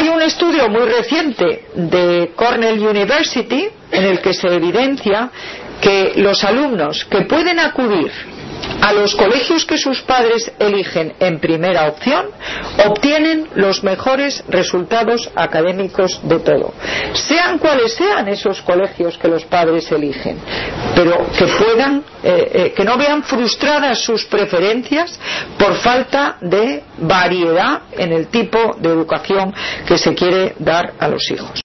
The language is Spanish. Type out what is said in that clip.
Hay un estudio muy reciente de Cornell University en el que se evidencia que los alumnos que pueden acudir a los colegios que sus padres eligen en primera opción obtienen los mejores resultados académicos de todo, sean cuales sean esos colegios que los padres eligen, pero que puedan que no vean frustradas sus preferencias por falta de variedad en el tipo de educación que se quiere dar a los hijos.